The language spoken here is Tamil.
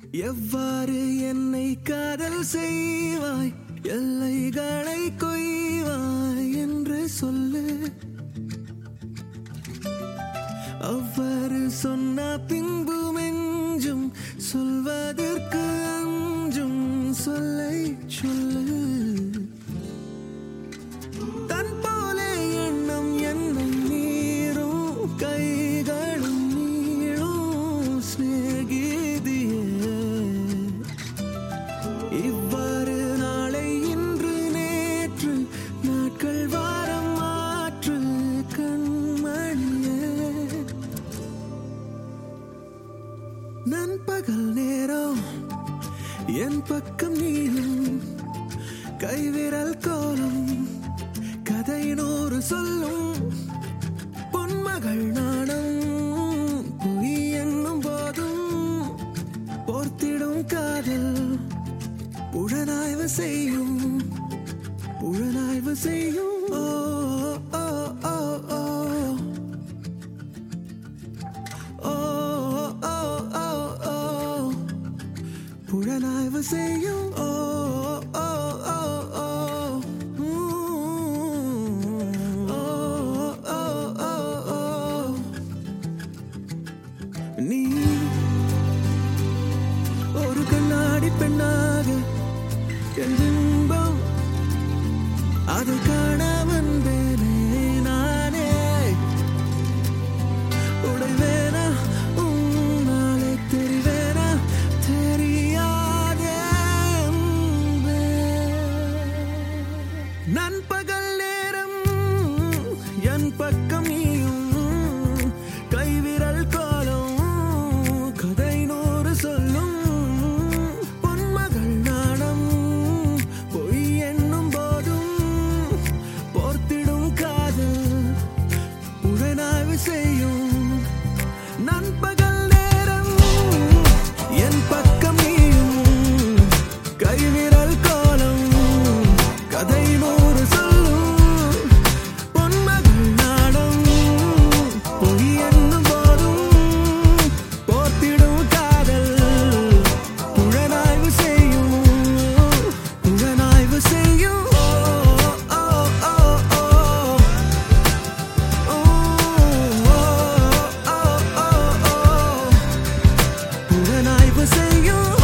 எவ்வாறு என்னை காதல் செய்வாய், எல்லைகளை கொய்வாய் என்று சொல்லு. அவ்வாறு சொன்ன பின்பு மெஞ்சும் சொல்வதற்கு அஞ்சும் சொல்லை சொல்லு. தன் போலே எண்ணம் என்னை மீறும், கைகளும் நீளும் சிநேகிதியே. இவ்வாறு நாளை இன்று நேற்று, நாட்கள் வாரம் மாற்று கண்மணியே. நண்பகல் நேரம் என் பக்கம் நீயும், கைவிரல் கோலம் கதை நூறு சொல்லும். பொன்மகள் நாணம் பொய் என்னும் போதும் போர்த்திடும் காதல் புலனாய்வு செய்யும், புலனாய்வு செய்யும். ஓ ஓ ஓ ஓ ஓ ஓ ஓ ஓ புலனாய்வு செய்யும். ஓ ஓ ஓ ஓ நீ ஒரு கண்ணாடி பெண்ணாக என் இன்பம் அதை காண வந்தேனே நானே. உடைவேனா உன்னாலே தெரிவேனா தெரியாதே அன்பே. நண்பகல் நேரம் என் பக்கம் நீயும், கைவிரல் கோலம் கதை நூறு சொல்லும். பொன்மகள் நாணம் பொய் என்னும் போதும் போர்த்திடும் காதல் புலனாய்வு செய்யும். நண்பகல் நேரம் என் பக்கம் நீயும், கைவிரல் கோலம் கதை நூறு சொல்லும். பொன்மகள் நாணம் பொய் என்னும் போதும் போர்த்திடும் காதல் புலனாய்வு செய்யும், புலனாய்வு செய்யும். ஓ ஓ ஓ ஓ புலனாய்வு செய்யும்.